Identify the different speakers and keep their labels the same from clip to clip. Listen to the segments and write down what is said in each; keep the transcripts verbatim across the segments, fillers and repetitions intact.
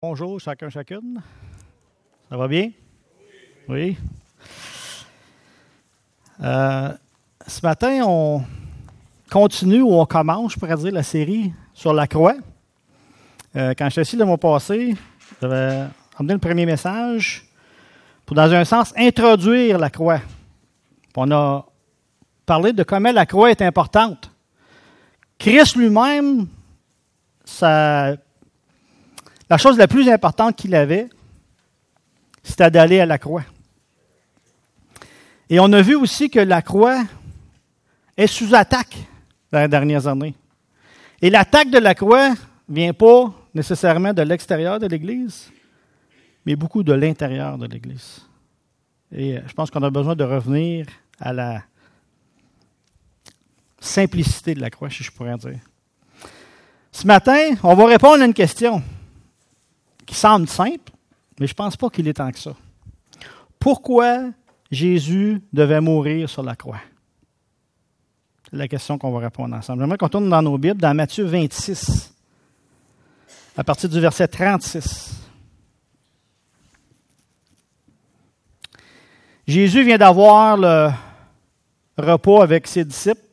Speaker 1: Bonjour, chacun, chacune. Ça va bien? Oui. Euh, ce matin, on continue ou on commence, je pourrais dire, la série sur la croix. Euh, quand je suis assis le mois passé, j'avais emmené le premier message pour, dans un sens, introduire la croix. Puis on a parlé de comment la croix est importante. Christ lui-même, ça... La chose la plus importante qu'il avait, c'était d'aller à la croix. Et on a vu aussi que la croix est sous attaque dans les dernières années. Et l'attaque de la croix ne vient pas nécessairement de l'extérieur de l'Église, mais beaucoup de l'intérieur de l'Église. Et je pense qu'on a besoin de revenir à la simplicité de la croix, si je pourrais dire. Ce matin, on va répondre à une question qui semble simple, mais je ne pense pas qu'il est tant que ça. Pourquoi Jésus devait mourir sur la croix? C'est la question qu'on va répondre ensemble. J'aimerais qu'on tourne dans nos Bibles, dans Matthieu vingt-six, à partir du verset trente-six. Jésus vient d'avoir le repas avec ses disciples.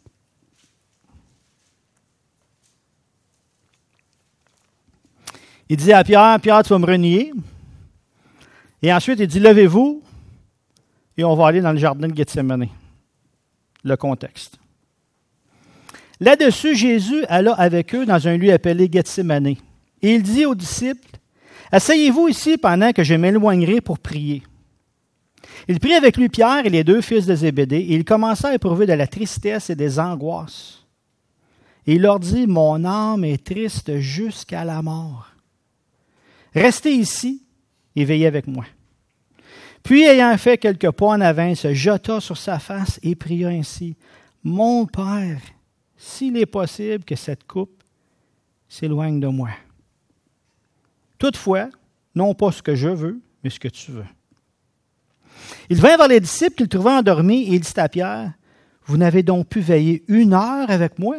Speaker 1: Il dit à Pierre, « Pierre, tu vas me renier. » Et ensuite, il dit, « Levez-vous, et on va aller dans le jardin de Gethsémani. » Le contexte. Là-dessus, Jésus alla avec eux dans un lieu appelé Gethsémani. Et il dit aux disciples, « Asseyez-vous ici pendant que je m'éloignerai pour prier. » Il prit avec lui Pierre et les deux fils de Zébédée, et il commença à éprouver de la tristesse et des angoisses. Et il leur dit, « Mon âme est triste jusqu'à la mort. Restez ici et veillez avec moi. » Puis, ayant fait quelques pas en avant, il se jeta sur sa face et pria ainsi, « Mon Père, s'il est possible que cette coupe s'éloigne de moi. Toutefois, non pas ce que je veux, mais ce que tu veux. » Il vint vers les disciples qu'il trouva endormis et il dit à Pierre, « Vous n'avez donc pu veiller une heure avec moi?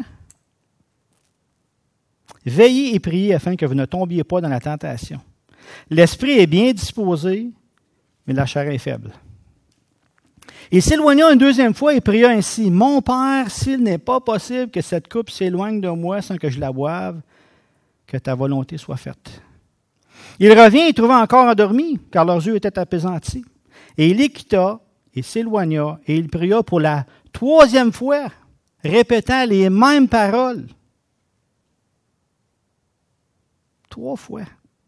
Speaker 1: Veillez et priez afin que vous ne tombiez pas dans la tentation. L'esprit est bien disposé, mais la chair est faible. » Il s'éloigna une deuxième fois et pria ainsi, « Mon Père, s'il n'est pas possible que cette coupe s'éloigne de moi sans que je la boive, que ta volonté soit faite. » Il revient et trouva encore endormi, car leurs yeux étaient apaisantis. Et il les quitta et s'éloigna, et il pria pour la troisième fois, répétant les mêmes paroles. Trois fois.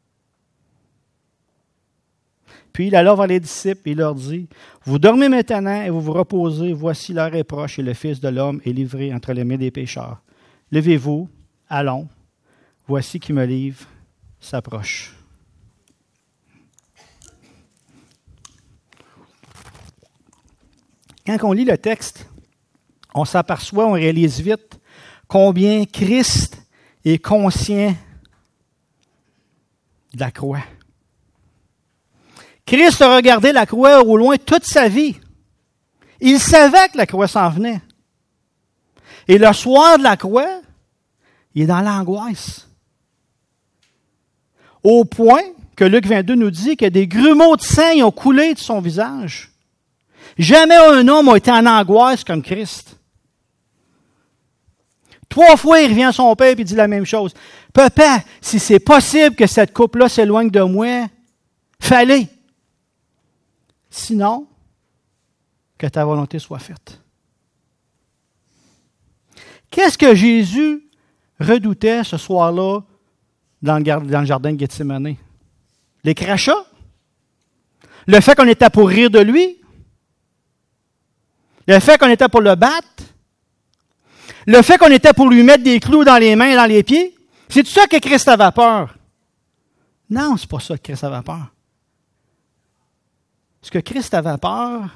Speaker 1: Puis il alla vers les disciples et leur dit, « Vous dormez maintenant et vous vous reposez, voici l'heure est proche et le Fils de l'homme est livré entre les mains des pécheurs. Levez-vous, allons, voici qui me livre s'approche. » Quand on lit le texte, on s'aperçoit, on réalise vite combien Christ est conscient de la croix. Christ a regardé la croix au loin toute sa vie. Il savait que la croix s'en venait. Et le soir de la croix, il est dans l'angoisse. Au point que Luc vingt-deux nous dit que des grumeaux de sang ont coulé de son visage. Jamais un homme n'a été en angoisse comme Christ. Trois fois, il revient à son père et dit la même chose. « Papa, si c'est possible que cette coupe-là s'éloigne de moi, fallait. Sinon, que ta volonté soit faite. » Qu'est-ce que Jésus redoutait ce soir-là dans le jardin de Gethsémani? Les crachats? Le fait qu'on était pour rire de lui? Le fait qu'on était pour le battre? Le fait qu'on était pour lui mettre des clous dans les mains et dans les pieds? C'est tout ça que Christ avait peur? Non, c'est pas ça que Christ avait peur. Ce que Christ avait peur,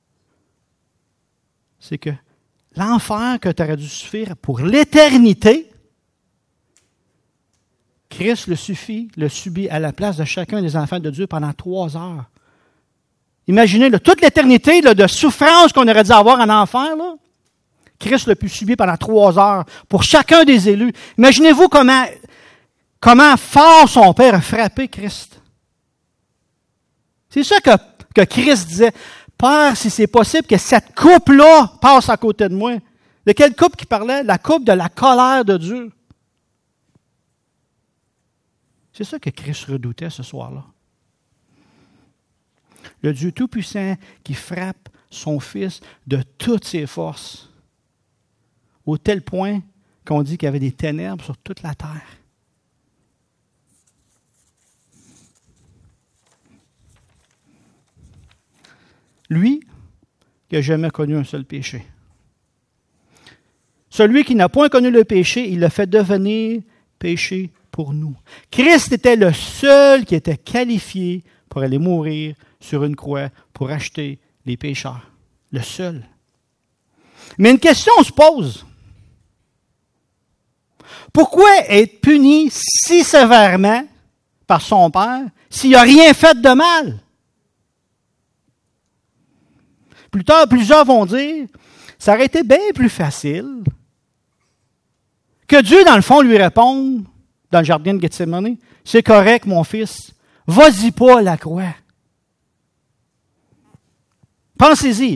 Speaker 1: c'est que l'enfer que tu aurais dû souffrir pour l'éternité, Christ le suffit, le subit à la place de chacun des enfants de Dieu pendant trois heures. Imaginez là, toute l'éternité là, de souffrance qu'on aurait dû avoir en enfer, là. Christ l'a pu subir pendant trois heures pour chacun des élus. Imaginez-vous comment, comment fort son Père a frappé Christ. C'est ça que, que Christ disait. Père, si c'est possible que cette coupe-là passe à côté de moi. De quelle coupe qu'il parlait? La coupe de la colère de Dieu. C'est ça que Christ redoutait ce soir-là. Le Dieu Tout-Puissant qui frappe son Fils de toutes ses forces, au tel point qu'on dit qu'il y avait des ténèbres sur toute la terre. Lui, qui n'a jamais connu un seul péché. Celui qui n'a point connu le péché, il l'a fait devenir péché pour nous. Christ était le seul qui était qualifié pour aller mourir sur une croix pour acheter les pécheurs. Le seul. Mais une question se pose. Pourquoi être puni si sévèrement par son Père s'il n'a rien fait de mal? Plus tard, plusieurs vont dire, ça aurait été bien plus facile que Dieu, dans le fond, lui réponde, dans le jardin de Gethsémani, c'est correct, mon fils, vas-y pas à la croix. Pensez-y.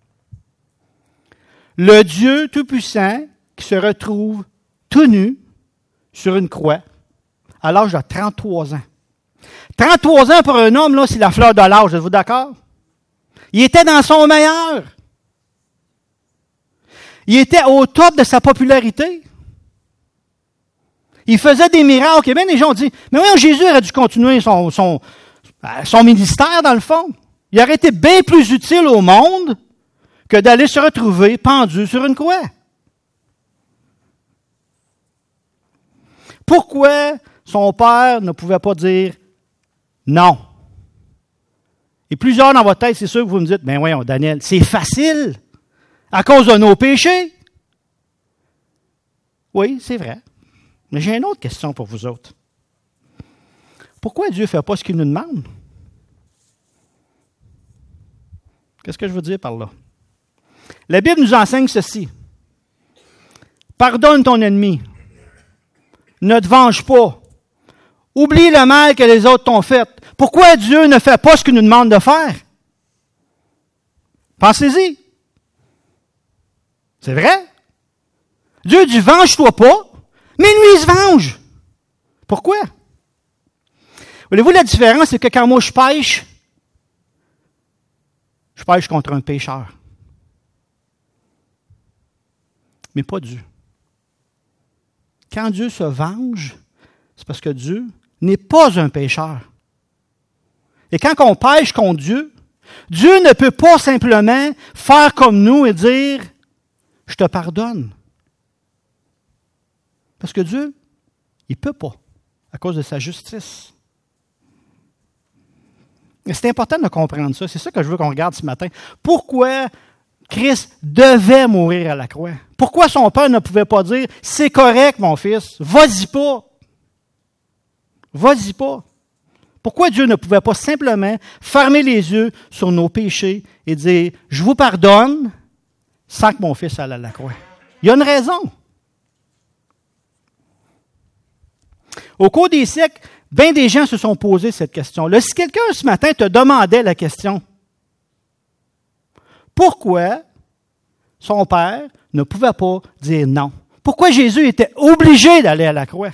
Speaker 1: Le Dieu Tout-Puissant qui se retrouve tout nu sur une croix à l'âge de trente-trois ans. trente-trois ans pour un homme, là, c'est la fleur de l'âge, êtes-vous d'accord? Il était dans son meilleur. Il était au top de sa popularité. Il faisait des miracles. Et bien, les gens ont dit, mais oui, Jésus aurait dû continuer son, son, son ministère, dans le fond. Il aurait été bien plus utile au monde que d'aller se retrouver pendu sur une croix. Pourquoi son père ne pouvait pas dire non? Et plusieurs dans votre tête, c'est sûr que vous me dites, ben voyons, Daniel, c'est facile, à cause de nos péchés. Oui, c'est vrai. Mais j'ai une autre question pour vous autres. Pourquoi Dieu ne fait pas ce qu'il nous demande? Qu'est-ce que je veux dire par là? La Bible nous enseigne ceci. Pardonne ton ennemi. Ne te venge pas. Oublie le mal que les autres t'ont fait. Pourquoi Dieu ne fait pas ce qu'il nous demande de faire? Pensez-y. C'est vrai? Dieu dit, venge-toi pas, mais lui, il se venge. Pourquoi? Voyez-vous, la différence, c'est que quand moi je pêche, je pêche contre un pécheur. Mais pas Dieu. Quand Dieu se venge, c'est parce que Dieu n'est pas un pécheur. Et quand on pêche contre Dieu, Dieu ne peut pas simplement faire comme nous et dire « Je te pardonne ». Parce que Dieu, il ne peut pas, à cause de sa justice. Et c'est important de comprendre ça. C'est ça que je veux qu'on regarde ce matin. Pourquoi Christ devait mourir à la croix? Pourquoi son père ne pouvait pas dire « C'est correct, mon fils, vas-y pas. Vas-y pas. » Pourquoi Dieu ne pouvait pas simplement fermer les yeux sur nos péchés et dire « Je vous pardonne » sans que mon fils aille à la croix? Il y a une raison. Au cours des siècles, bien des gens se sont posés cette question-là. Si quelqu'un ce matin te demandait la question, pourquoi son père ne pouvait pas dire non? Pourquoi Jésus était obligé d'aller à la croix?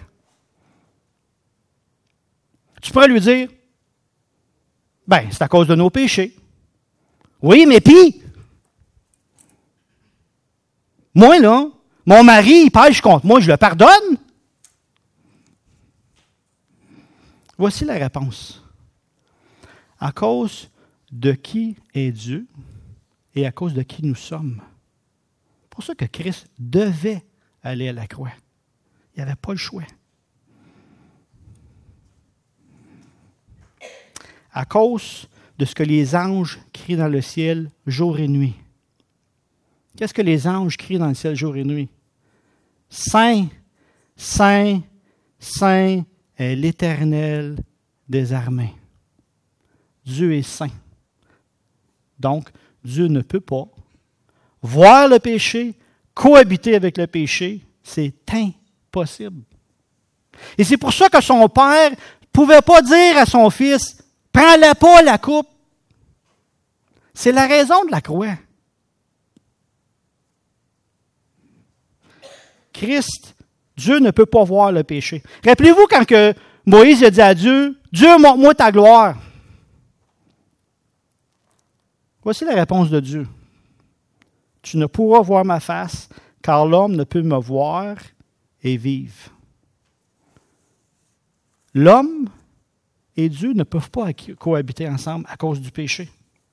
Speaker 1: Tu pourrais lui dire, ben, c'est à cause de nos péchés. Oui, mais puis, moi, là, mon mari, il pêche contre moi, je le pardonne? Voici la réponse. À cause de qui est Dieu et à cause de qui nous sommes. C'est pour ça que Christ devait aller à la croix. Il n'avait pas le choix. À cause de ce que les anges crient dans le ciel jour et nuit. Qu'est-ce que les anges crient dans le ciel jour et nuit? Saint, Saint, Saint est l'Éternel des armées. Dieu est saint. Donc, Dieu ne peut pas voir le péché, cohabiter avec le péché. C'est impossible. Et c'est pour ça que son père ne pouvait pas dire à son fils, « Prends-la pas, la coupe. » C'est la raison de la croix. Christ, Dieu ne peut pas voir le péché. Rappelez-vous quand que Moïse a dit à Dieu, « Dieu, montre-moi ta gloire. » Voici la réponse de Dieu. « Tu ne pourras voir ma face, car l'homme ne peut me voir et vivre. » L'homme et Dieu ne peuvent pas cohabiter ensemble à cause du péché.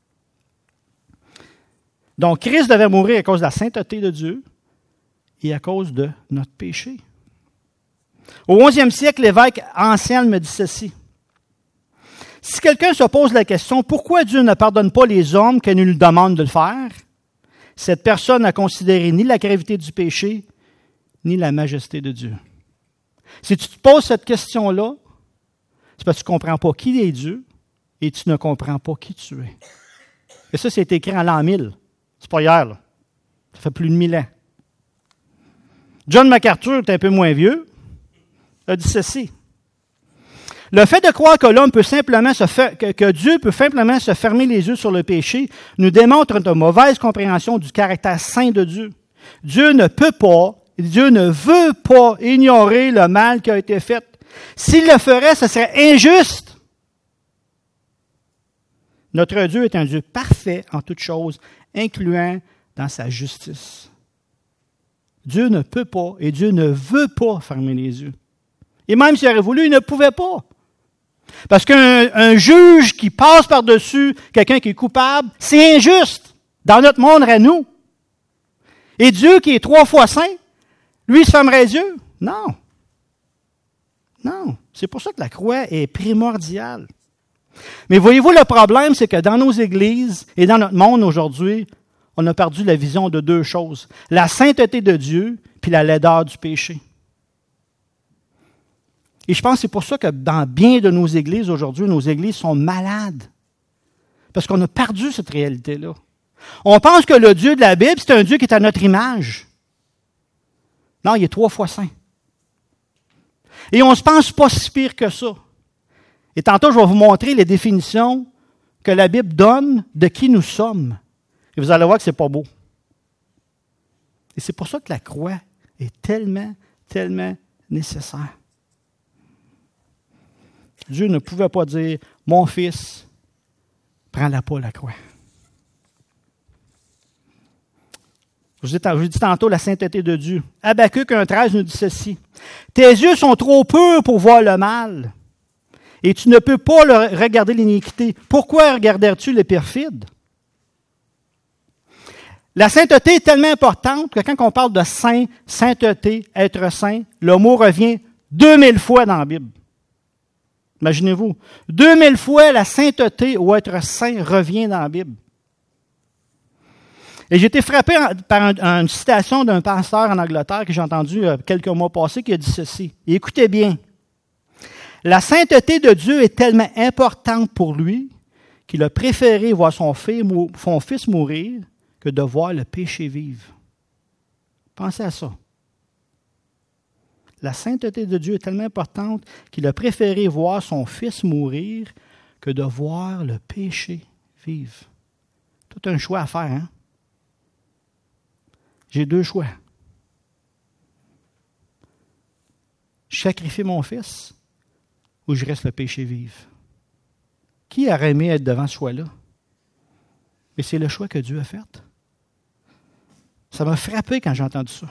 Speaker 1: Donc, Christ devait mourir à cause de la sainteté de Dieu et à cause de notre péché. Au onzième siècle, l'évêque Anselme me dit ceci. Si quelqu'un se pose la question, pourquoi Dieu ne pardonne pas les hommes quand il nous demande de le faire? Cette personne n'a considéré ni la gravité du péché, ni la majesté de Dieu. Si tu te poses cette question-là, c'est parce que tu ne comprends pas qui est Dieu et tu ne comprends pas qui tu es. Et ça, c'est écrit en l'an mille. C'est pas hier, là. Ça fait plus de mille ans. John MacArthur est un peu moins vieux, a dit ceci. Le fait de croire que l'homme peut simplement se faire, que, que Dieu peut simplement se fermer les yeux sur le péché nous démontre une mauvaise compréhension du caractère saint de Dieu. Dieu ne peut pas, Dieu ne veut pas ignorer le mal qui a été fait. S'il le ferait, ce serait injuste. Notre Dieu est un Dieu parfait en toutes choses, incluant dans sa justice. Dieu ne peut pas et Dieu ne veut pas fermer les yeux. Et même s'il aurait voulu, il ne pouvait pas. Parce qu'un un juge qui passe par-dessus quelqu'un qui est coupable, c'est injuste dans notre monde à nous. Et Dieu qui est trois fois saint, lui, il se fermerait les yeux? Non. Non. C'est pour ça que la croix est primordiale. Mais voyez-vous, le problème, c'est que dans nos églises et dans notre monde aujourd'hui, on a perdu la vision de deux choses. La sainteté de Dieu puis la laideur du péché. Et je pense que c'est pour ça que dans bien de nos églises aujourd'hui, nos églises sont malades. Parce qu'on a perdu cette réalité-là. On pense que le Dieu de la Bible, c'est un Dieu qui est à notre image. Non, il est trois fois saint. Et on ne se pense pas si pire que ça. Et tantôt, je vais vous montrer les définitions que la Bible donne de qui nous sommes. Et vous allez voir que ce n'est pas beau. Et c'est pour ça que la croix est tellement, tellement nécessaire. Dieu ne pouvait pas dire, « Mon fils, prends-la pas la croix. » Je vous ai dit tantôt la sainteté de Dieu. Habakkuk un treize nous dit ceci. « Tes yeux sont trop purs pour voir le mal, et tu ne peux pas le regarder l'iniquité. Pourquoi regarderais-tu les perfides? » La sainteté est tellement importante que quand on parle de saint, sainteté, être saint, le mot revient deux mille fois dans la Bible. Imaginez-vous, deux mille fois la sainteté ou être saint revient dans la Bible. Et j'ai été frappé par un, une citation d'un pasteur en Angleterre que j'ai entendu quelques mois passés qui a dit ceci. Et écoutez bien. La sainteté de Dieu est tellement importante pour lui qu'il a préféré voir son fils mourir que de voir le péché vivre. Pensez à ça. La sainteté de Dieu est tellement importante qu'il a préféré voir son fils mourir que de voir le péché vivre. Tout un choix à faire, hein? J'ai deux choix. Je sacrifie mon fils ou je reste le péché vivre. Qui aurait aimé être devant ce choix-là? Mais c'est le choix que Dieu a fait. Ça m'a frappé quand j'ai entendu ça.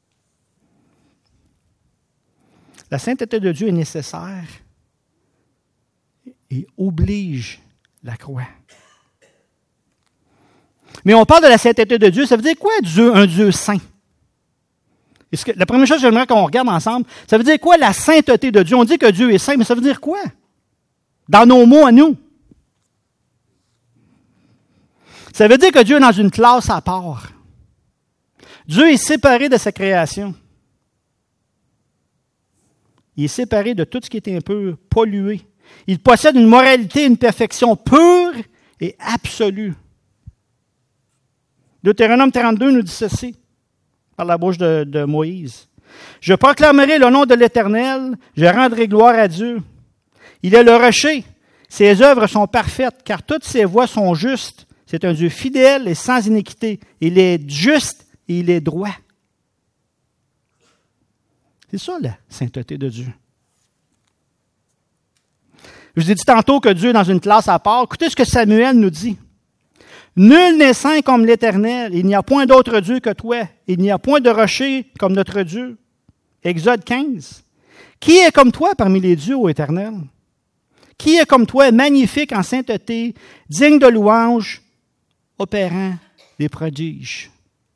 Speaker 1: La sainteté de Dieu est nécessaire et oblige la croix. Mais on parle de la sainteté de Dieu, ça veut dire quoi Dieu, un Dieu saint? Est-ce que, la première chose que j'aimerais qu'on regarde ensemble, ça veut dire quoi la sainteté de Dieu? On dit que Dieu est saint, mais ça veut dire quoi? Dans nos mots à nous. Ça veut dire que Dieu est dans une classe à part. Dieu est séparé de sa création. Il est séparé de tout ce qui est un peu pollué. Il possède une moralité, une perfection pure et absolue. Deutéronome trente-deux nous dit ceci, par la bouche de, de Moïse. Je proclamerai le nom de l'Éternel, je rendrai gloire à Dieu. Il est le rocher, ses œuvres sont parfaites, car toutes ses voies sont justes. C'est un Dieu fidèle et sans iniquité. Il est juste et il est droit. C'est ça la sainteté de Dieu. Je vous ai dit tantôt que Dieu est dans une classe à part. Écoutez ce que Samuel nous dit. Nul n'est saint comme l'Éternel. Il n'y a point d'autre Dieu que toi. Il n'y a point de rocher comme notre Dieu. Exode quinze. Qui est comme toi parmi les dieux, ô Éternel? Qui est comme toi, magnifique en sainteté, digne de louange, opérant des prodiges?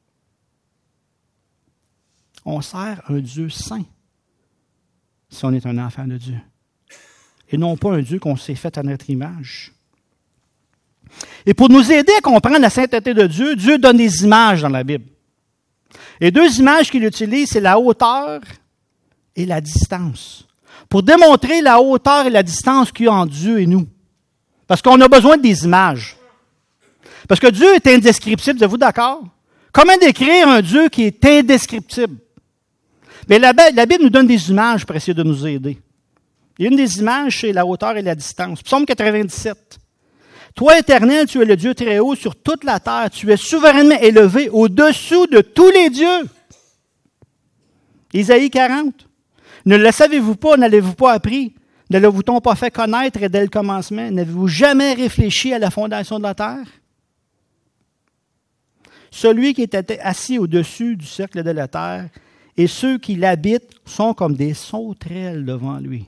Speaker 1: On sert un Dieu saint si on est un enfant de Dieu. Et non pas un Dieu qu'on s'est fait à notre image. Et pour nous aider à comprendre la sainteté de Dieu, Dieu donne des images dans la Bible. Les deux images qu'il utilise, c'est la hauteur et la distance. Pour démontrer la hauteur et la distance qu'il y a entre Dieu et nous. Parce qu'on a besoin des images. Parce que Dieu est indescriptible, êtes-vous d'accord? Comment décrire un Dieu qui est indescriptible? Mais la, la Bible nous donne des images pour essayer de nous aider. Et une des images, c'est la hauteur et la distance. Psaume quatre-vingt-dix-sept. Toi, Éternel, tu es le Dieu très haut sur toute la terre. Tu es souverainement élevé au-dessous de tous les dieux. Isaïe quarante. Ne le savez-vous pas, n'avez-vous pas appris? Ne l'avez-vous pas fait connaître dès le commencement? N'avez-vous jamais réfléchi à la fondation de la terre? Celui qui était assis au-dessus du cercle de la terre et ceux qui l'habitent sont comme des sauterelles devant lui.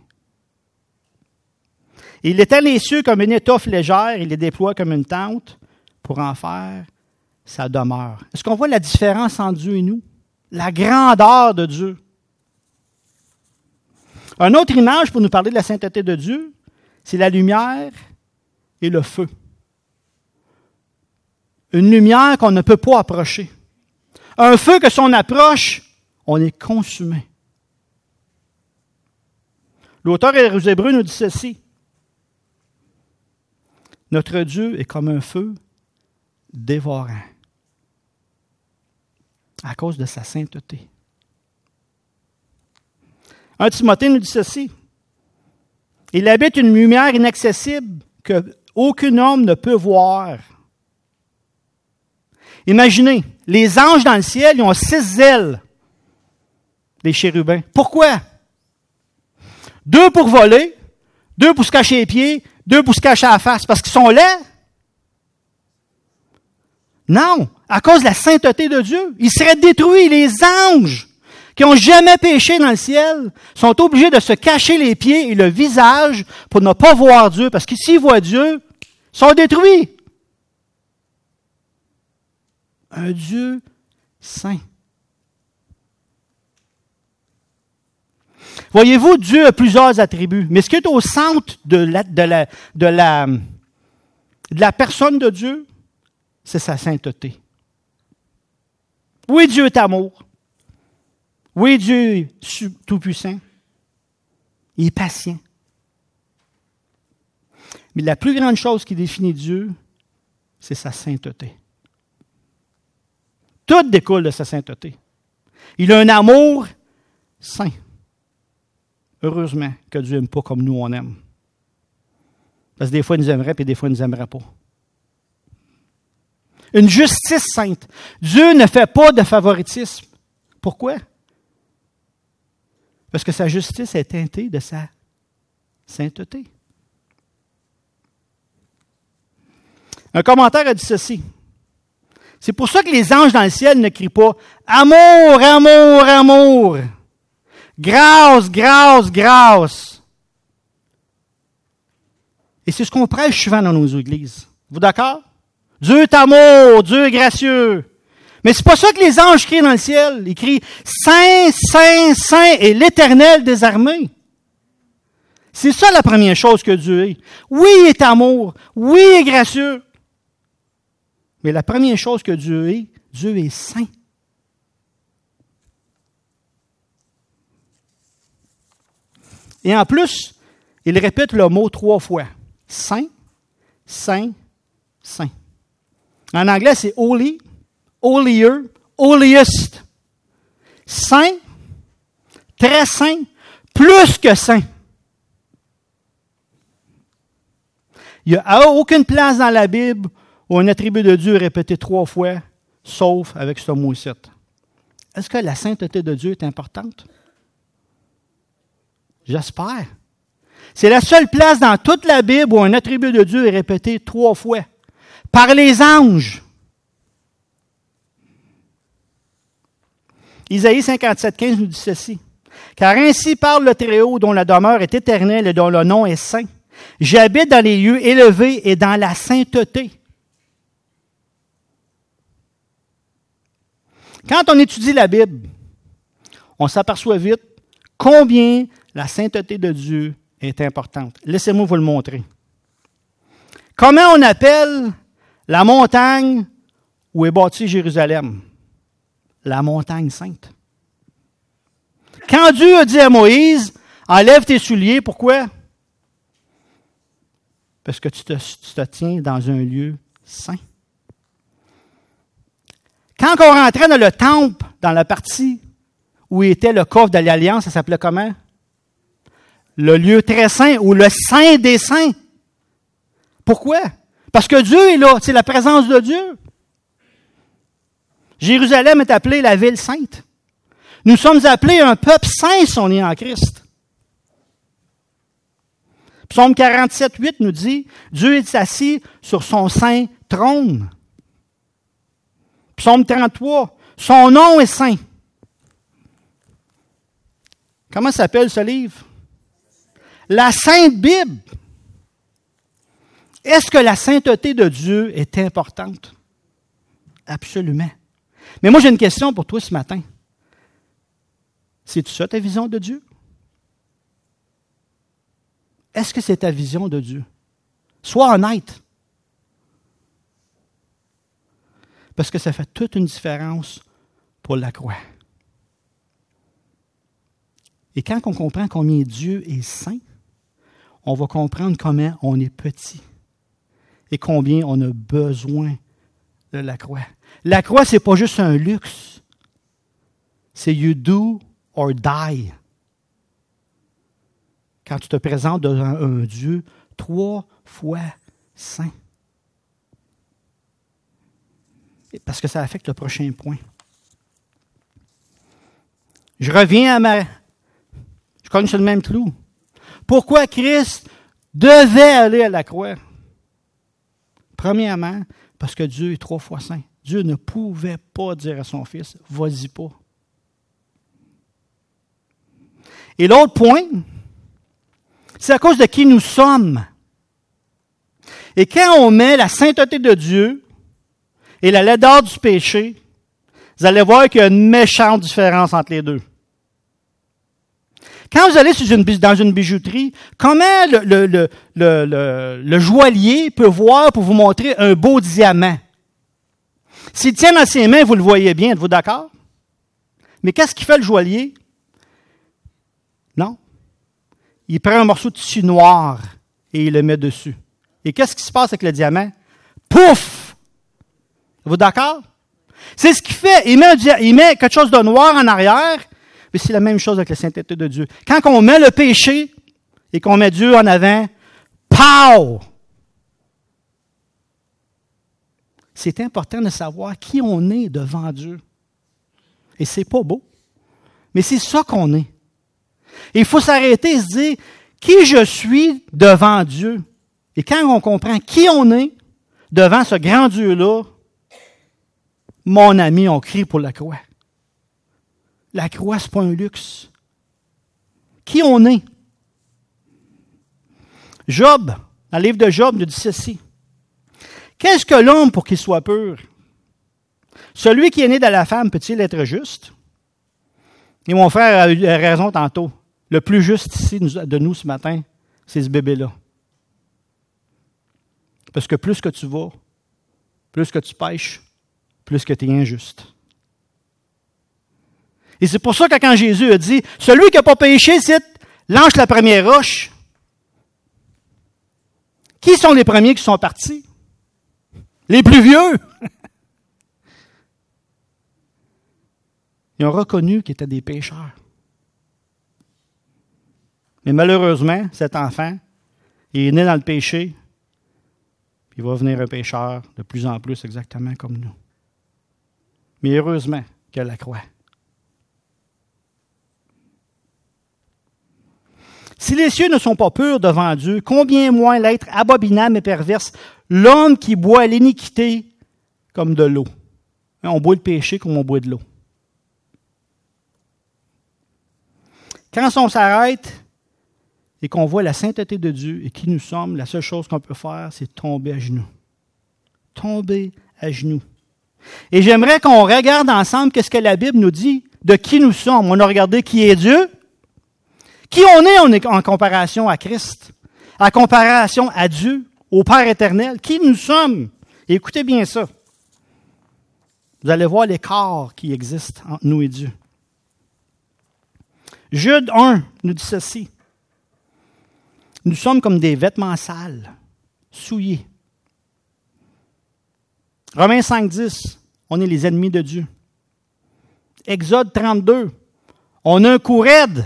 Speaker 1: Il étend les cieux comme une étoffe légère, il les déploie comme une tente pour en faire sa demeure. Est-ce qu'on voit la différence entre Dieu et nous? La grandeur de Dieu. Une autre image pour nous parler de la sainteté de Dieu, c'est la lumière et le feu. Une lumière qu'on ne peut pas approcher. Un feu que si on approche, on est consumé. L'auteur aux Hébreux nous dit ceci. Notre Dieu est comme un feu dévorant à cause de sa sainteté. un Timothée nous dit ceci. Il habite une lumière inaccessible qu'aucun homme ne peut voir. Imaginez, les anges dans le ciel, ils ont six ailes, les chérubins. Pourquoi? Deux pour voler, deux pour se cacher les pieds, deux pour se cacher la face, parce qu'ils sont laids? Non, à cause de la sainteté de Dieu. Ils seraient détruits. Les anges qui n'ont jamais péché dans le ciel sont obligés de se cacher les pieds et le visage pour ne pas voir Dieu, parce que s'ils voient Dieu, ils sont détruits. Un Dieu saint. Voyez-vous, Dieu a plusieurs attributs. Mais ce qui est au centre de la, de la, de la, de la personne de Dieu, c'est sa sainteté. Oui, Dieu est amour. Oui, Dieu est tout-puissant. Il est patient. Mais la plus grande chose qui définit Dieu, c'est sa sainteté. Tout découle de sa sainteté. Il a un amour saint. Heureusement que Dieu n'aime pas comme nous on aime. Parce que des fois, il nous aimerait, puis des fois, il ne nous aimerait pas. Une justice sainte. Dieu ne fait pas de favoritisme. Pourquoi? Parce que sa justice est teintée de sa sainteté. Un commentaire a dit ceci. C'est pour ça que les anges dans le ciel ne crient pas « Amour, amour, amour ». Grâce, grâce, grâce. Et c'est ce qu'on prêche souvent dans nos églises. Vous d'accord? Dieu est amour, Dieu est gracieux. Mais c'est pas ça que les anges crient dans le ciel. Ils crient Saint, Saint, Saint est l'Éternel des armées. C'est ça la première chose que Dieu est. Oui, il est amour. Oui, il est gracieux. Mais la première chose que Dieu est, Dieu est saint. Et en plus, il répète le mot trois fois. Saint, saint, saint. En anglais, c'est holy, holier, holiest. Saint, très saint, plus que saint. Il n'y a aucune place dans la Bible où un attribut de Dieu est répété trois fois, sauf avec ce mot-ci. Est-ce que la sainteté de Dieu est importante? J'espère. C'est la seule place dans toute la Bible où un attribut de Dieu est répété trois fois. Par les anges. Isaïe cinquante-sept, quinze nous dit ceci. Car ainsi parle le Très-Haut, dont la demeure est éternelle et dont le nom est saint. J'habite dans les lieux élevés et dans la sainteté. Quand on étudie la Bible, on s'aperçoit vite combien la sainteté de Dieu est importante. Laissez-moi vous le montrer. Comment on appelle la montagne où est bâtie Jérusalem? La montagne sainte. Quand Dieu a dit à Moïse, enlève tes souliers, pourquoi? Parce que tu te, tu te tiens dans un lieu saint. Quand on rentrait dans le temple, dans la partie où était le coffre de l'Alliance, ça s'appelait comment? Le lieu très saint ou le saint des saints. Pourquoi? Parce que Dieu est là, c'est la présence de Dieu. Jérusalem est appelée la ville sainte. Nous sommes appelés un peuple saint si on est en Christ. Psaume quarante-sept, huit nous dit, Dieu est assis sur son saint trône. Psaume trente-trois, son nom est saint. Comment s'appelle ce livre? La Sainte Bible. Est-ce que la sainteté de Dieu est importante? Absolument. Mais moi, j'ai une question pour toi ce matin. C'est-tu ça ta vision de Dieu? Est-ce que c'est ta vision de Dieu? Sois honnête. Parce que ça fait toute une différence pour la croix. Et quand on comprend combien Dieu est saint, on va comprendre comment on est petit et combien on a besoin de la croix. La croix, ce n'est pas juste un luxe. C'est you do or die. Quand tu te présentes devant un Dieu trois fois saint. Parce que ça affecte le prochain point. Je reviens à ma... Je cogne sur le même clou. Pourquoi Christ devait aller à la croix? Premièrement, parce que Dieu est trois fois saint. Dieu ne pouvait pas dire à son Fils, vas-y pas. Et l'autre point, c'est à cause de qui nous sommes. Et quand on met la sainteté de Dieu et la laideur du péché, vous allez voir qu'il y a une méchante différence entre les deux. Quand vous allez une, dans une bijouterie, comment le, le, le, le, le, le joaillier peut voir pour vous montrer un beau diamant? S'il tient dans ses mains, vous le voyez bien, êtes-vous d'accord? Mais qu'est-ce qu'il fait le joaillier? Non. Il prend un morceau de tissu noir et il le met dessus. Et qu'est-ce qui se passe avec le diamant? Pouf! Êtes-vous d'accord? C'est ce qu'il fait. Il met, un, il met quelque chose de noir en arrière, mais c'est la même chose avec la sainteté de Dieu. Quand on met le péché et qu'on met Dieu en avant, pow! C'est important de savoir qui on est devant Dieu. Et c'est pas beau. Mais c'est ça qu'on est. Et il faut s'arrêter et se dire, qui je suis devant Dieu? Et quand on comprend qui on est devant ce grand Dieu-là, mon ami, on crie pour la croix. La croix, ce n'est pas un luxe. Qui on est? Job, dans le livre de Job, nous dit ceci. Qu'est-ce que l'homme pour qu'il soit pur? Celui qui est né de la femme peut-il être juste? Et mon frère a eu raison tantôt. Le plus juste ici de nous ce matin, c'est ce bébé-là. Parce que plus que tu vas, plus que tu pêches, plus que tu es injuste. Et c'est pour ça que quand Jésus a dit, celui qui n'a pas péché, c'est lance la première roche. Qui sont les premiers qui sont partis? Les plus vieux. Ils ont reconnu qu'ils étaient des pécheurs. Mais malheureusement, cet enfant, il est né dans le péché, puis il va devenir un pécheur de plus en plus exactement comme nous. Mais heureusement qu'elle la croix. Si les cieux ne sont pas purs devant Dieu, combien moins l'être abominable et perverse, l'homme qui boit l'iniquité comme de l'eau. On boit le péché comme on boit de l'eau. Quand on s'arrête et qu'on voit la sainteté de Dieu et qui nous sommes, la seule chose qu'on peut faire, c'est tomber à genoux. Tomber à genoux. Et j'aimerais qu'on regarde ensemble qu'est-ce que la Bible nous dit de qui nous sommes. On a regardé qui est Dieu. Qui on est, on est en comparaison à Christ, en comparaison à Dieu, au Père éternel. Qui nous sommes? Et écoutez bien ça. Vous allez voir l'écart qui existe entre nous et Dieu. Jude un nous dit ceci. Nous sommes comme des vêtements sales, souillés. Romains cinq dix, on est les ennemis de Dieu. Exode trente-deux, on a un cou raide.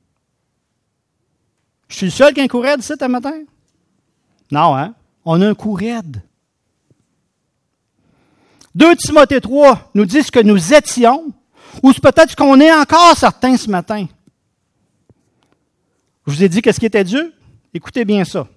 Speaker 1: Je suis le seul qui a un cou raide ici, ce matin? Non, hein? On a un cou raide. deux Timothée trois nous dit ce que nous étions, ou c'est peut-être ce qu'on est encore certains ce matin. Je vous ai dit qu'est-ce qui était Dieu? Écoutez bien ça.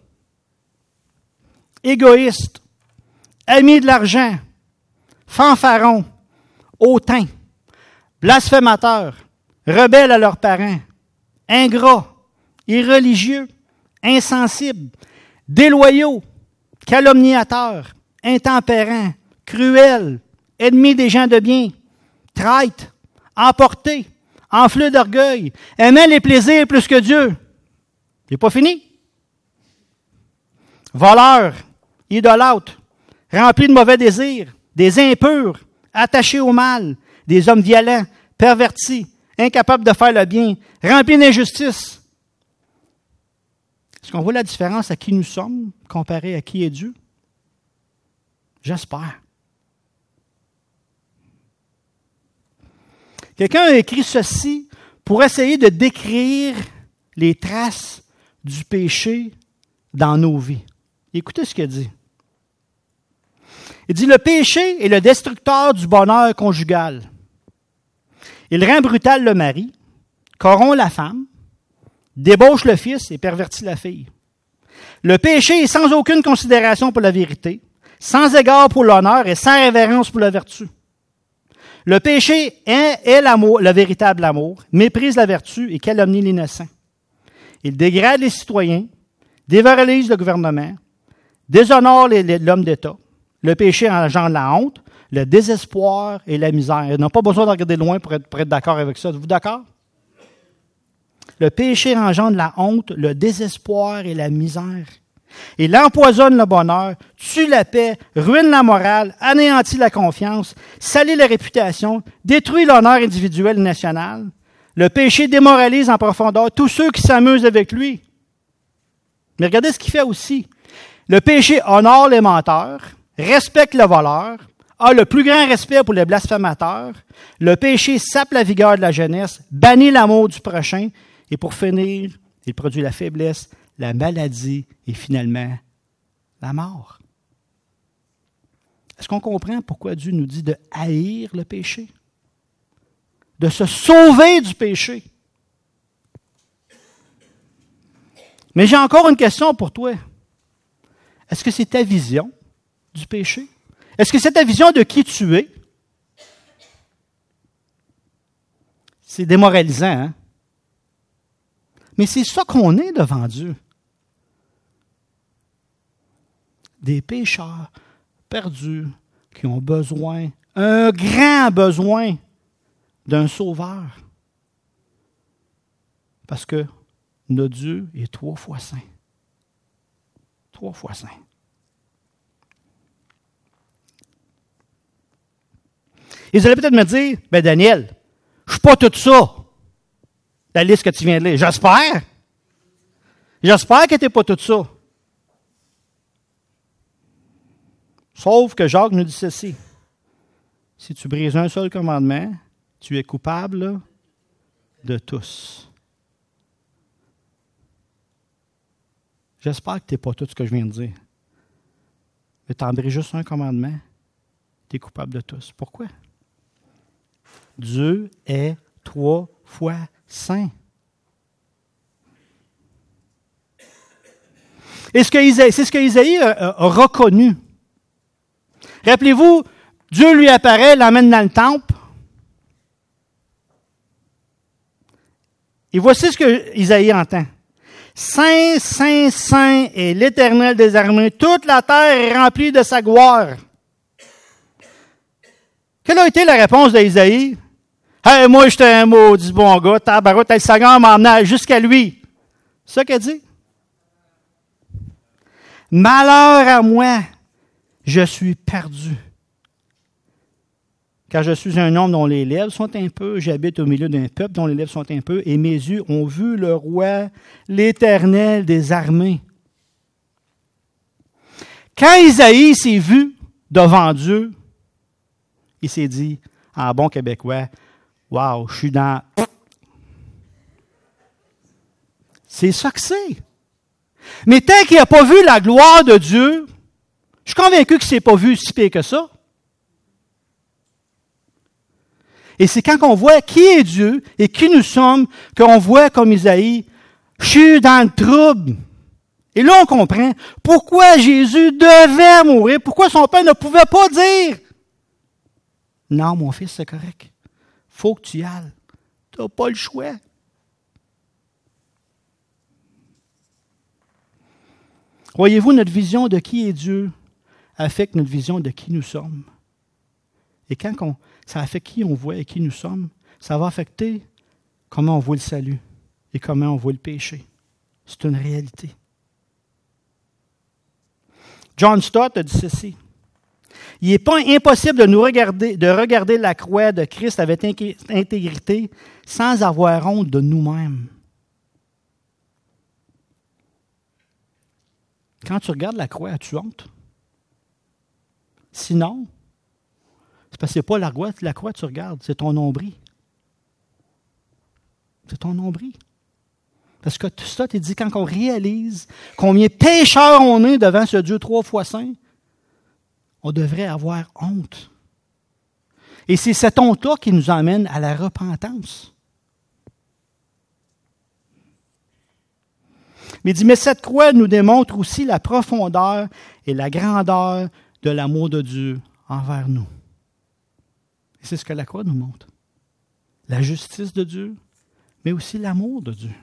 Speaker 1: Égoïste, ami de l'argent, fanfaron, hautain, blasphémateur, rebelle à leurs parents, ingrat, irreligieux, insensibles, déloyaux, calomniateurs, intempérants, cruels, ennemis des gens de bien, traîtres, emportés, enflés d'orgueil, aimant les plaisirs plus que Dieu. Il n'est pas fini. Voleurs, idolâtres, remplis de mauvais désirs, des impurs, attachés au mal, des hommes violents, pervertis, incapables de faire le bien, remplis d'injustice. Est-ce qu'on voit la différence à qui nous sommes comparé à qui est Dieu? J'espère. Quelqu'un a écrit ceci pour essayer de décrire les traces du péché dans nos vies. Écoutez ce qu'il dit. Il dit, le péché est le destructeur du bonheur conjugal. Il rend brutal le mari, corrompt la femme, débauche le fils et pervertit la fille. Le péché est sans aucune considération pour la vérité, sans égard pour l'honneur et sans révérence pour la vertu. Le péché est, est l'amour, le véritable amour, méprise la vertu et calomnie l'innocent. Il dégrade les citoyens, dévalorise le gouvernement, déshonore les, les, l'homme d'État. Le péché engendre la honte, le désespoir et la misère. On n'a pas besoin de regarder loin pour être, pour être d'accord avec ça. Êtes-vous d'accord? Le péché engendre la honte, le désespoir et la misère. Il empoisonne le bonheur, tue la paix, ruine la morale, anéantit la confiance, salit la réputation, détruit l'honneur individuel et national. Le péché démoralise en profondeur tous ceux qui s'amusent avec lui. Mais regardez ce qu'il fait aussi. Le péché honore les menteurs, respecte le voleur, a le plus grand respect pour les blasphémateurs. Le péché sape la vigueur de la jeunesse, bannit l'amour du prochain. Et pour finir, il produit la faiblesse, la maladie et finalement la mort. Est-ce qu'on comprend pourquoi Dieu nous dit de haïr le péché? De se sauver du péché? Mais j'ai encore une question pour toi. Est-ce que c'est ta vision du péché? Est-ce que c'est ta vision de qui tu es? C'est démoralisant, hein? Mais c'est ça qu'on est devant Dieu. Des pécheurs perdus qui ont besoin, un grand besoin d'un sauveur. Parce que notre Dieu est trois fois saint. Trois fois saint. Et vous allez peut-être me dire, ben Daniel, je ne suis pas tout ça. La liste que tu viens de lire. J'espère. J'espère que tu n'es pas tout ça. Sauf que Jacques nous dit ceci. Si tu brises un seul commandement, tu es coupable de tous. J'espère que tu n'es pas tout ce que je viens de dire. Mais tu en bris juste un commandement, tu es coupable de tous. Pourquoi? Dieu est trois fois saint. Et ce que Isaïe, c'est ce que Isaïe a, a, a reconnu. Rappelez-vous, Dieu lui apparaît, l'emmène dans le temple. Et voici ce que Isaïe entend. Saint, saint, saint est l'Éternel des armées. Toute la terre est remplie de sa gloire. Quelle a été la réponse d'Isaïe? Hey, moi, j'étais un maudit bon gars. Tabarouette, le Seigneur m'a emmené jusqu'à lui. C'est ça qu'elle dit? Malheur à moi, je suis perdu. Car je suis un homme dont les lèvres sont un peu, j'habite au milieu d'un peuple dont les lèvres sont un peu, et mes yeux ont vu le roi, l'Éternel des armées. Quand Isaïe s'est vu devant Dieu, il s'est dit, en bon québécois, « Wow, je suis dans... » C'est ça que c'est. Mais tant qu'il n'a pas vu la gloire de Dieu, je suis convaincu qu'il ne s'est pas vu si pire que ça. Et c'est quand on voit qui est Dieu et qui nous sommes qu'on voit comme Isaïe, je suis dans le trouble. Et là, on comprend pourquoi Jésus devait mourir, pourquoi son père ne pouvait pas dire « Non, mon fils, c'est correct. Faut que tu y ailles. Tu n'as pas le choix. » Voyez-vous, notre vision de qui est Dieu affecte notre vision de qui nous sommes. Et quand on, ça affecte qui on voit et qui nous sommes, ça va affecter comment on voit le salut et comment on voit le péché. C'est une réalité. John Stott a dit ceci. Il n'est pas impossible de nous regarder, de regarder la croix de Christ avec intégrité sans avoir honte de nous-mêmes. Quand tu regardes la croix, as-tu honte? Sinon, c'est parce que ce n'est pas la croix, la croix que tu regardes, c'est ton nombril. C'est ton nombril. Parce que tout ça, tu dit, quand on réalise combien pécheurs on est devant ce Dieu trois fois saint, on devrait avoir honte. Et c'est cette honte-là qui nous emmène à la repentance. Mais il dit, mais cette croix nous démontre aussi la profondeur et la grandeur de l'amour de Dieu envers nous. Et c'est ce que la croix nous montre. La justice de Dieu, mais aussi l'amour de Dieu.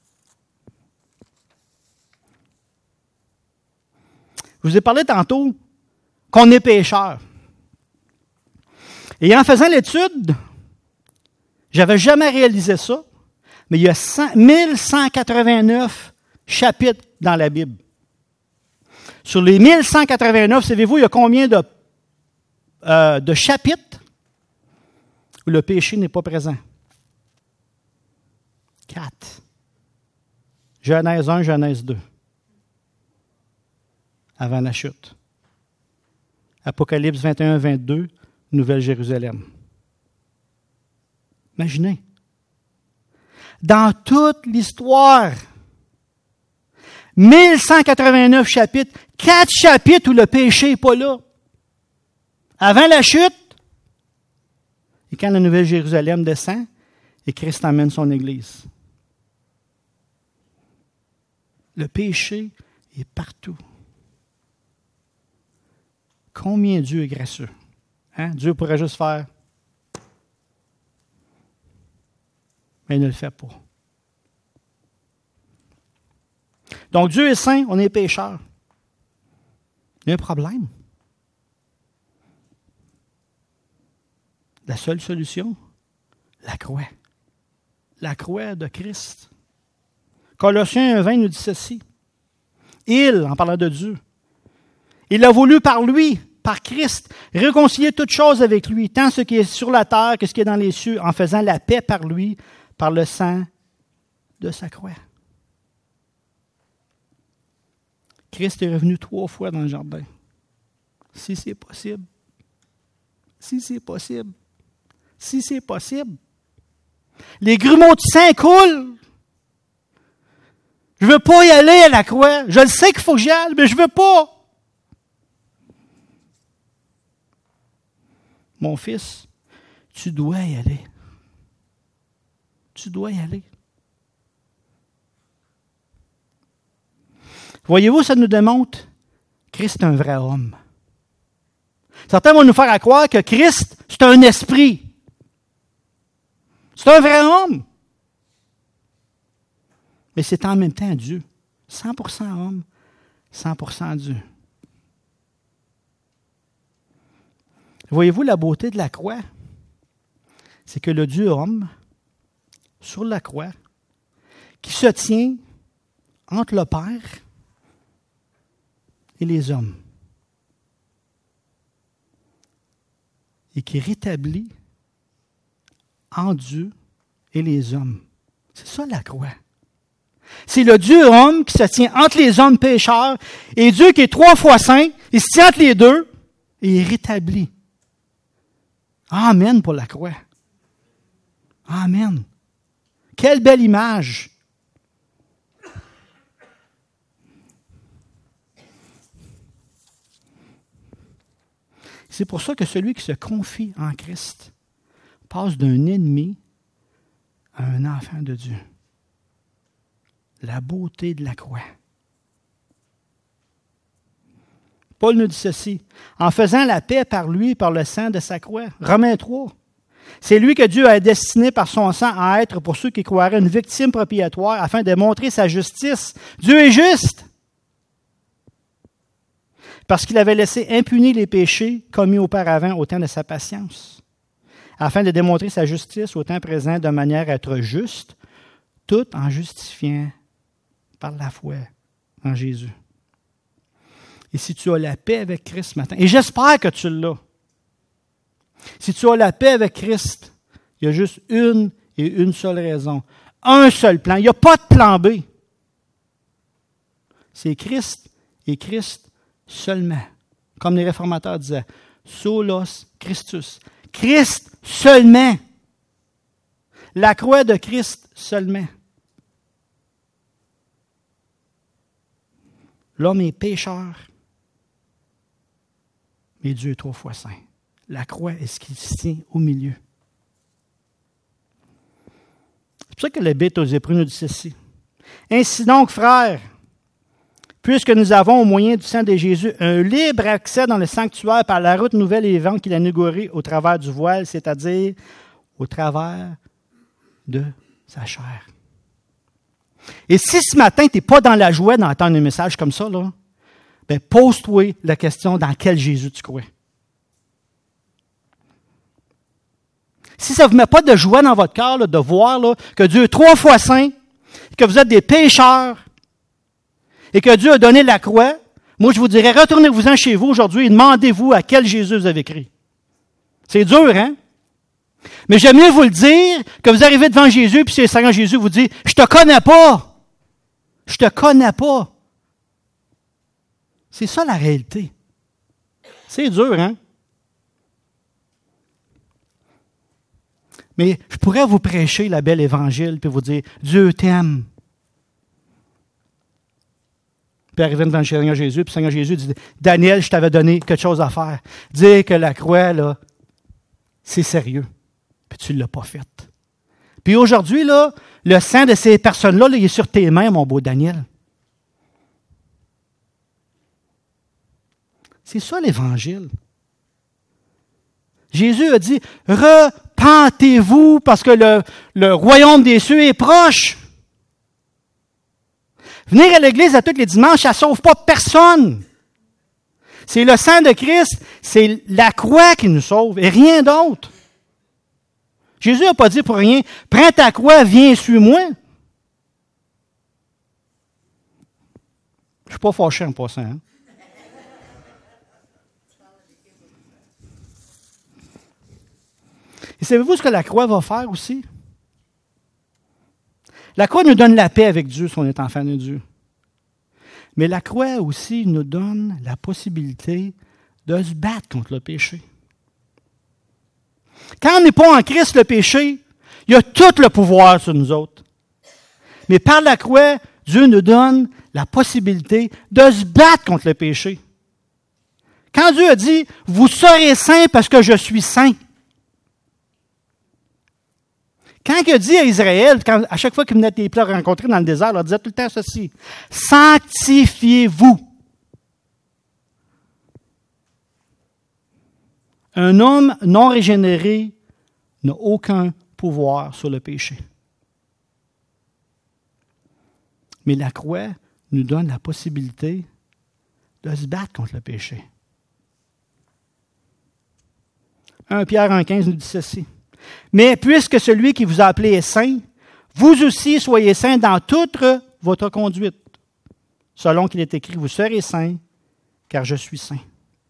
Speaker 1: Je vous ai parlé tantôt qu'on est pécheur. Et en faisant l'étude, j'avais jamais réalisé ça, mais il y a mille cent quatre-vingt-neuf chapitres dans la Bible. Sur les mille cent quatre-vingt-neuf, savez-vous, il y a combien de, euh, de chapitres où le péché n'est pas présent? Quatre. Genèse un, Genèse deux. Avant la chute. Apocalypse vingt et un, vingt-deux, Nouvelle-Jérusalem. Imaginez. Dans toute l'histoire, mille cent quatre-vingt-neuf chapitres, quatre chapitres où le péché n'est pas là. Avant la chute, et quand la Nouvelle-Jérusalem descend, et Christ emmène son Église. Le péché est partout. Combien Dieu est gracieux. Hein? Dieu pourrait juste faire, mais il ne le fait pas. Donc Dieu est saint, on est pécheurs. Il y a un problème. La seule solution, la croix. La croix de Christ. Colossiens un vingt nous dit ceci. Il, en parlant de Dieu, il a voulu par lui, par Christ, réconcilier toutes choses avec lui, tant ce qui est sur la terre que ce qui est dans les cieux, en faisant la paix par lui, par le sang de sa croix. Christ est revenu trois fois dans le jardin. Si c'est possible. Si c'est possible. Si c'est possible. Les grumeaux de sang coulent. Je ne veux pas y aller à la croix. Je le sais qu'il faut que j'y aille, mais je ne veux pas. Mon fils, tu dois y aller. Tu dois y aller. Voyez-vous, ça nous démontre que Christ est un vrai homme. Certains vont nous faire croire que Christ, c'est un esprit. C'est un vrai homme. Mais c'est en même temps Dieu. cent pour cent homme, cent pour cent Dieu. Voyez-vous la beauté de la croix? C'est que le Dieu homme, sur la croix, qui se tient entre le Père et les hommes, et qui rétablit en Dieu et les hommes. C'est ça la croix. C'est le Dieu homme qui se tient entre les hommes pécheurs et Dieu qui est trois fois saint, il se tient entre les deux et il rétablit. Amen pour la croix. Amen. Quelle belle image. C'est pour ça que celui qui se confie en Christ passe d'un ennemi à un enfant de Dieu. La beauté de la croix. Paul nous dit ceci, en faisant la paix par lui, par le sang de sa croix. Romains trois. C'est lui que Dieu a destiné par son sang à être, pour ceux qui croiraient, une victime propiatoire, afin de montrer sa justice. Dieu est juste! Parce qu'il avait laissé impunis les péchés commis auparavant au temps de sa patience, afin de démontrer sa justice au temps présent de manière à être juste, tout en justifiant par la foi en Jésus. Et si tu as la paix avec Christ ce matin, et j'espère que tu l'as, si tu as la paix avec Christ, il y a juste une et une seule raison, un seul plan. Il n'y a pas de plan B. C'est Christ et Christ seulement. Comme les réformateurs disaient, solos Christus. Christ seulement. La croix de Christ seulement. L'homme est pécheur, mais Dieu est trois fois saint. La croix est ce qui se tient au milieu. C'est pour ça que l'Épître aux Hébreux nous dit ceci. Ainsi donc, frères, puisque nous avons au moyen du sang de Jésus un libre accès dans le sanctuaire par la route nouvelle et vivante qu'il a inaugurée au travers du voile, c'est-à-dire au travers de sa chair. Et si ce matin, tu n'es pas dans la joie d'entendre un message comme ça, là, ben pose-toi la question dans quel Jésus tu crois. Si ça ne vous met pas de joie dans votre cœur là, de voir là, que Dieu est trois fois saint, que vous êtes des pécheurs, et que Dieu a donné la croix, moi je vous dirais, retournez-vous-en chez vous aujourd'hui et demandez-vous à quel Jésus vous avez cru. C'est dur, hein? Mais j'aime mieux vous le dire, que vous arrivez devant Jésus, puis c'est le Seigneur Jésus vous dit, « Je te connais pas! Je te connais pas! » C'est ça la réalité. C'est dur, hein? Mais je pourrais vous prêcher la belle évangile, puis vous dire, « Dieu t'aime. » Puis arriver devant le Seigneur Jésus, puis le Seigneur Jésus dit, « Daniel, je t'avais donné quelque chose à faire. Dire que la croix, là, c'est sérieux. » Puis tu ne l'as pas fait. Puis aujourd'hui, là, le sang de ces personnes-là, là, il est sur tes mains, mon beau Daniel. C'est ça l'Évangile. Jésus a dit, « Repentez-vous parce que le, le royaume des cieux est proche. » Venir à l'église à tous les dimanches, ça ne sauve pas personne. C'est le sang de Christ, c'est la croix qui nous sauve et rien d'autre. Jésus n'a pas dit pour rien, « Prends ta croix, viens, suis-moi. » Je ne suis pas fâché en passant. Hein? Et savez-vous ce que la croix va faire aussi? La croix nous donne la paix avec Dieu si on est enfant de Dieu. Mais la croix aussi nous donne la possibilité de se battre contre le péché. Quand on n'est pas en Christ, le péché, il y a tout le pouvoir sur nous autres. Mais par la croix, Dieu nous donne la possibilité de se battre contre le péché. Quand Dieu a dit « Vous serez saints parce que je suis saint », quand il a dit à Israël, quand, à chaque fois qu'il venait les rencontrer dans le désert, il leur disait tout le temps ceci, « Sanctifiez-vous ». Un homme non régénéré n'a aucun pouvoir sur le péché. Mais la croix nous donne la possibilité de se battre contre le péché. premier Pierre un quinze nous dit ceci. « Mais puisque celui qui vous a appelé est saint, vous aussi soyez saints dans toute votre conduite. Selon qu'il est écrit, vous serez saints, car je suis saint. »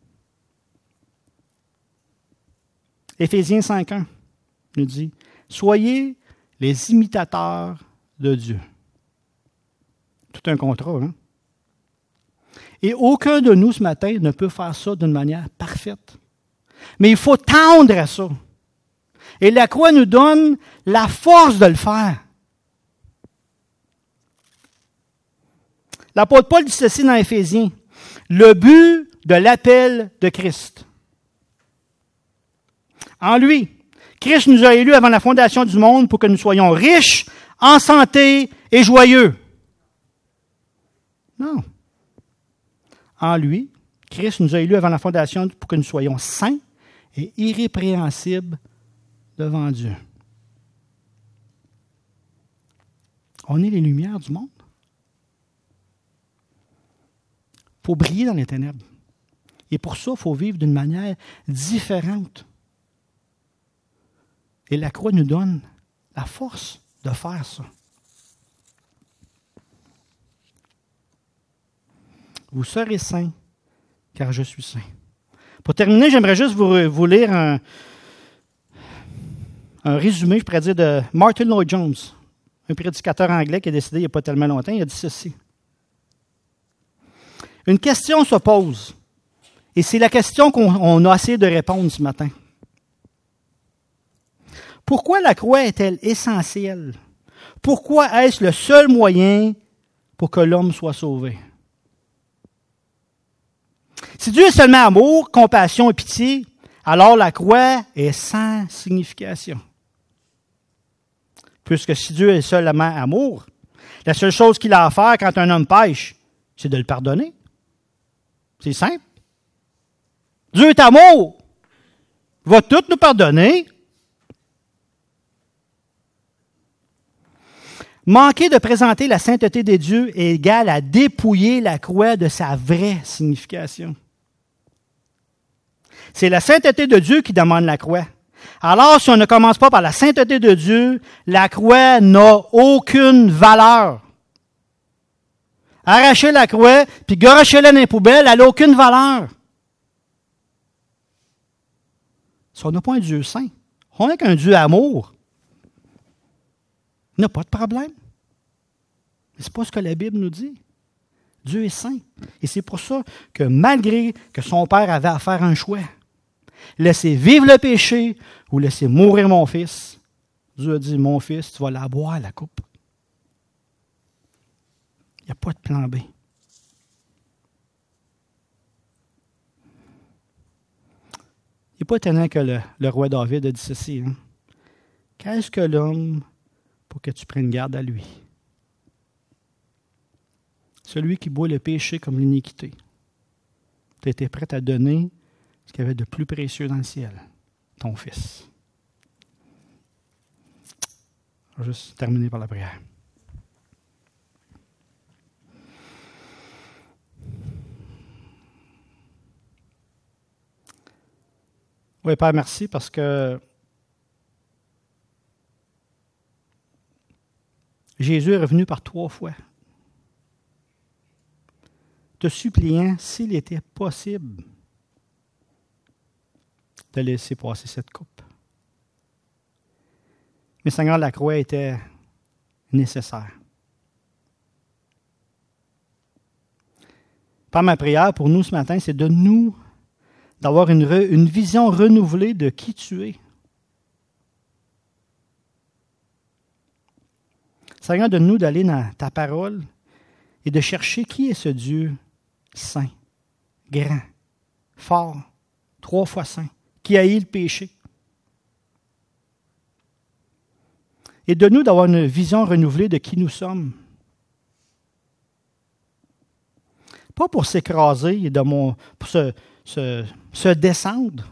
Speaker 1: Éphésiens cinq un nous dit, « Soyez les imitateurs de Dieu. » Tout un contrat, hein? Et aucun de nous ce matin ne peut faire ça d'une manière parfaite. Mais il faut tendre à ça. Et la croix nous donne la force de le faire. L'apôtre Paul dit ceci dans Éphésiens. Le but de l'appel de Christ. En lui, Christ nous a élus avant la fondation du monde pour que nous soyons riches, en santé et joyeux. Non. En lui, Christ nous a élus avant la fondation pour que nous soyons saints et irrépréhensibles devant Dieu. On est les lumières du monde. Il faut briller dans les ténèbres. Et pour ça, il faut vivre d'une manière différente. Et la croix nous donne la force de faire ça. Vous serez saints, car je suis saint. Pour terminer, j'aimerais juste vous, vous lire un, un résumé, je pourrais dire, de Martin Lloyd-Jones, un prédicateur anglais qui est décédé il n'y a pas tellement longtemps. Il a dit ceci. Une question se pose, et c'est la question qu'on a essayé de répondre ce matin. Pourquoi la croix est-elle essentielle? Pourquoi est-ce le seul moyen pour que l'homme soit sauvé? Si Dieu est seulement amour, compassion et pitié, alors la croix est sans signification. Puisque si Dieu est seulement amour, la seule chose qu'il a à faire quand un homme pêche, c'est de le pardonner. C'est simple. Dieu est amour. Il va tout nous pardonner. Manquer de présenter la sainteté des dieux est égal à dépouiller la croix de sa vraie signification. C'est la sainteté de Dieu qui demande la croix. Alors, si on ne commence pas par la sainteté de Dieu, la croix n'a aucune valeur. Arracher la croix, puis garocher-la dans les poubelles, elle n'a aucune valeur. Si on n'a pas un Dieu saint, on n'a qu'un Dieu amour. Il n'y a pas de problème. Mais ce n'est pas ce que la Bible nous dit. Dieu est saint. Et c'est pour ça que malgré que son père avait à faire un choix, laissez vivre le péché ou laissez mourir mon fils, Dieu a dit, mon fils, tu vas la boire, la coupe. Il n'y a pas de plan B. Il n'est pas étonnant que le, le roi David a dit ceci. Hein? Qu'est-ce que l'homme pour que tu prennes garde à lui? Celui qui boit le péché comme l'iniquité. Tu étais prêt à donner ce qu'il y avait de plus précieux dans le ciel, ton fils. Je vais juste terminer par la prière. Oui, Père, merci parce que Jésus est revenu par trois fois, te suppliant, s'il était possible, de laisser passer cette coupe. Mais Seigneur, la croix était nécessaire. Par ma prière pour nous ce matin, c'est de nous, d'avoir une, re, une vision renouvelée de qui tu es. Seigneur, de nous d'aller dans ta parole et de chercher qui est ce Dieu saint, grand, fort, trois fois saint, qui haït le péché. Et de nous d'avoir une vision renouvelée de qui nous sommes. Pas pour s'écraser et de mon, pour se, se, se descendre,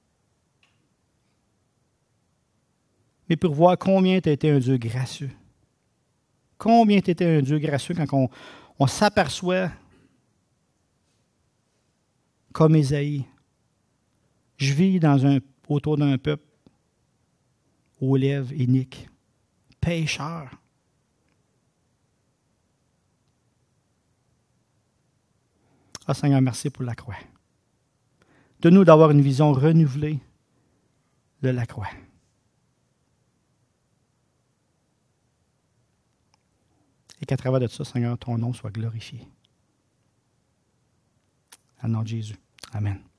Speaker 1: mais pour voir combien tu as été un Dieu gracieux. Combien tu étais un Dieu gracieux quand on, on s'aperçoit comme Ésaïe. Je vis dans un, autour d'un peuple aux lèvres iniques, pécheur. Ah Seigneur, merci pour la croix. Donne-nous d'avoir une vision renouvelée de la croix. Et qu'à travers de ça, Seigneur, ton nom soit glorifié. Au nom de Jésus. Amen.